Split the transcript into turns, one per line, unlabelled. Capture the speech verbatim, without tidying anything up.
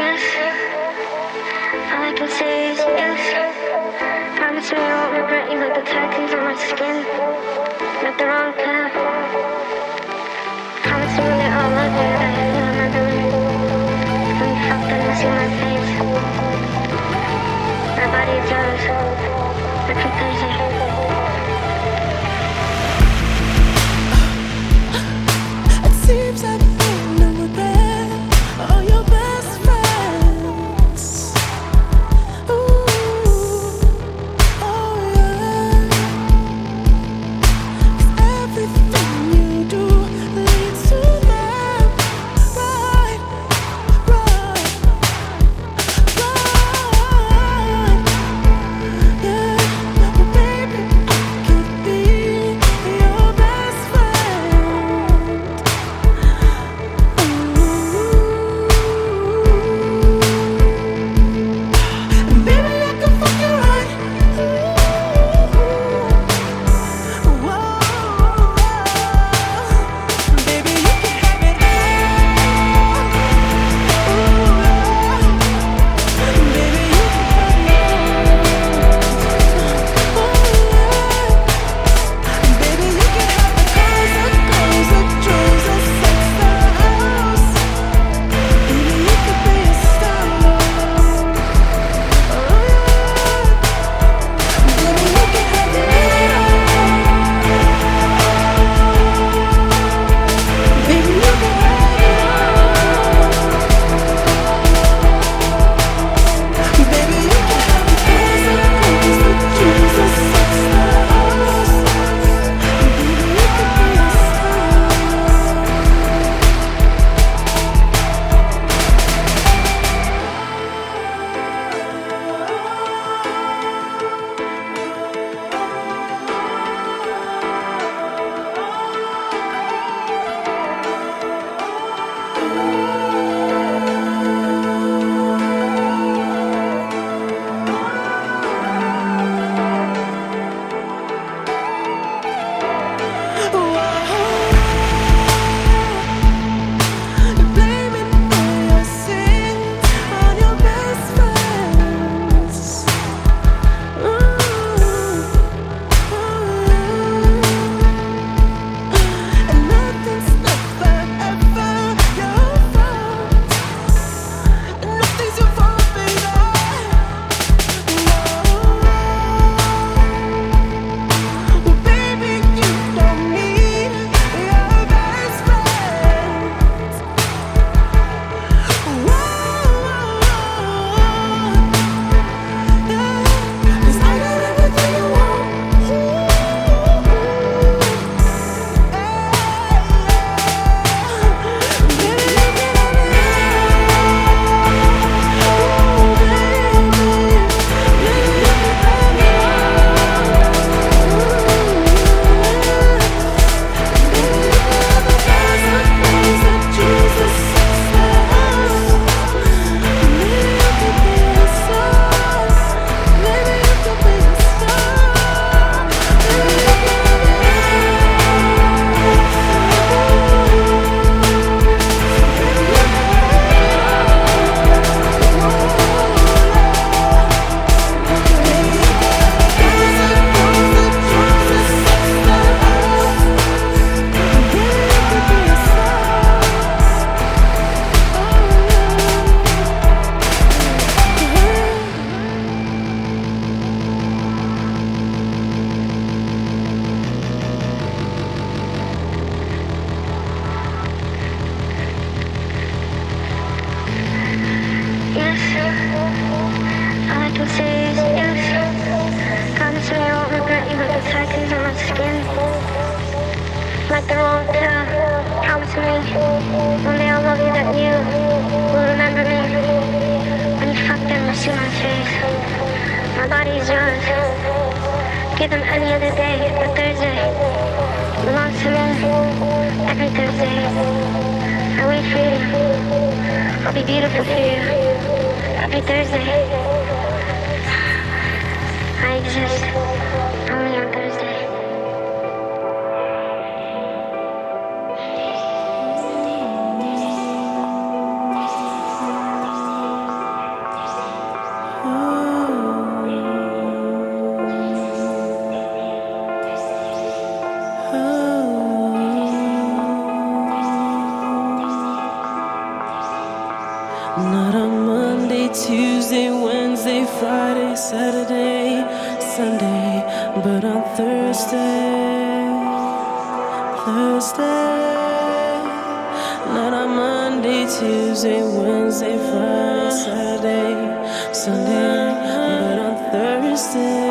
Yes, all I can say is yes. Promise me I won't regret you like the tattoos on my skin. Not the wrong path. Promise me that I'll love you, that you'll remember me. When you fuck them, you see my face. My body is yours. Every Thursday.
Seems like you no regret all your best friends. Ooh, oh yeah. 'Cause everything you do leads to them. Right, right, right. Yeah, well, baby, I could be your best friend. Baby, I can fuck you right. Whoa, baby, you can have it all. Baby, you can have it all. Baby, you can have the cars, the clothes, the jewels, the sex, the house. Baby, you could be a star.
Yes, all I can say is yes. Promise me I won't regret you like the tattoos on my skin. Like the wrong path. Promise me one day I'll love you, that you will remember me. When you fuck them, you see my face. My body is yours. Give them any other day, but Thursday belongs to me. Every Thursday, I wait for you. I'll be beautiful for you. Every Thursday, I exist only on Thursday.
Friday, Saturday, Sunday, but on Thursday, Thursday, not on Monday, Tuesday, Wednesday, Friday, Saturday, Sunday, but on Thursday.